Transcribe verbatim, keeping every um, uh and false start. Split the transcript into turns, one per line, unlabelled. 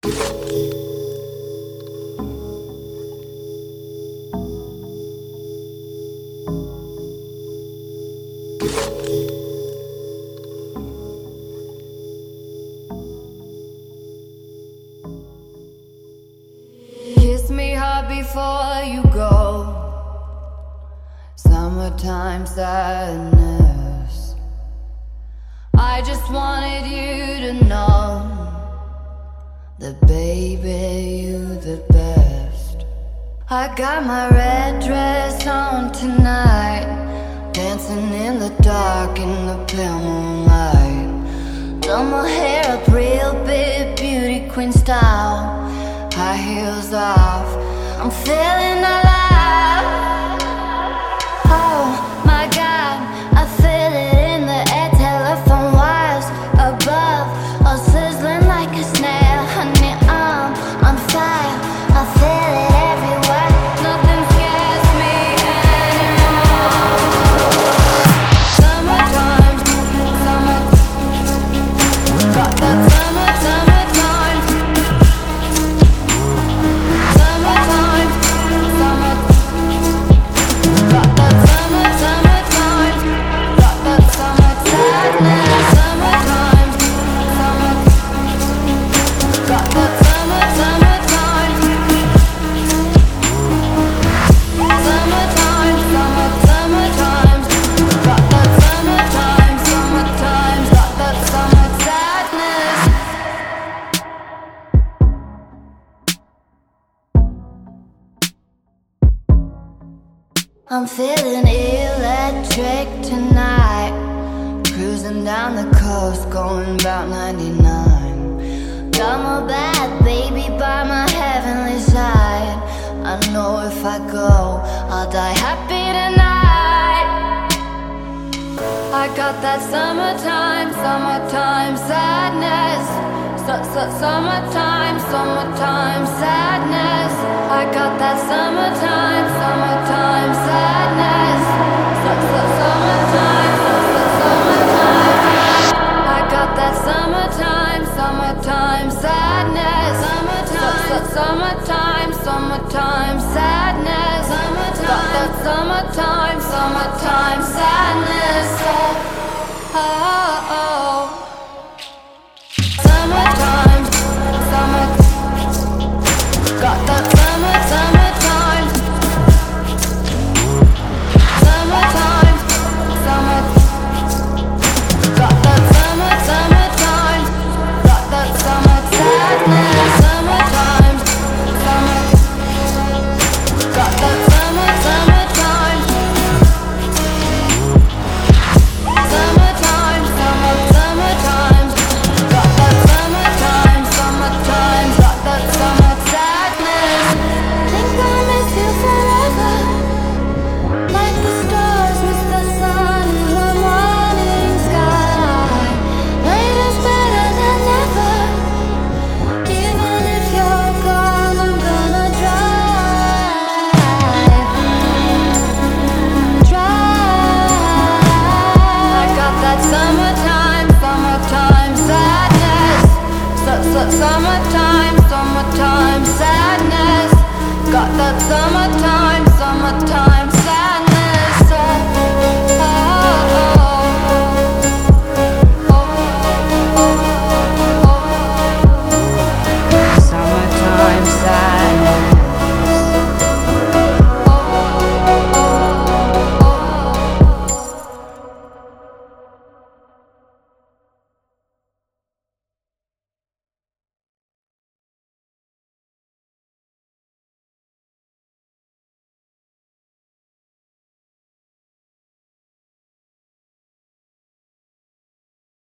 Kiss me hard before you go. Summertime sadness. I just wanted you to know that, baby, you the best. I got my red dress on tonight, dancing in the dark in the pale moonlight. Done my hair up real big, beauty queen style. High heels off, I'm feeling alive. Oh my God, I feel it in the air. Telephone wires above, all sizzling like a snail. Honey, I'm on fire, I feel it everywhere. Nothing scares me anymore. Summertime, summer, got that summer, summertime. Summertime, summer, got that summer, summertime. Got that summer sadness. Summertime, summer, got that summer, summertime. Summertime, summer, summertime. Got that summertime, summertime. Got that summer sadness. I'm feeling electric tonight, cruising down the coast, going about ninety-nine. Got my bad baby by my heavenly side. I know if I go, I'll die happy tonight. I got that summertime, summertime sadness. Su- su- Summertime, summertime sadness. I got that summertime, summertime sadness. Su- su- Summertime, su- su- summertime. I got that summertime, summertime sadness. Summertime, su- su- summertime, summertime sadness. Got that summertime, summertime sadness. Oh, oh, oh. Summertime, summer, got that summer, summertime. Summertime, summer, got that summer, summertime. Got that summer sadness. Summertime, summer, got that summer, summertime. Summertime, summer, summertime. Got that summertime, summertime. Got that summer sadness. Think I'll miss you forever, like the stars miss the sun in the morning sky. Later's better than never. Even if you're gone, I'm gonna drive, drive. I got that summertime, summertime sadness. Su- su- Summertime, summertime sadness. Got that summertime, summertime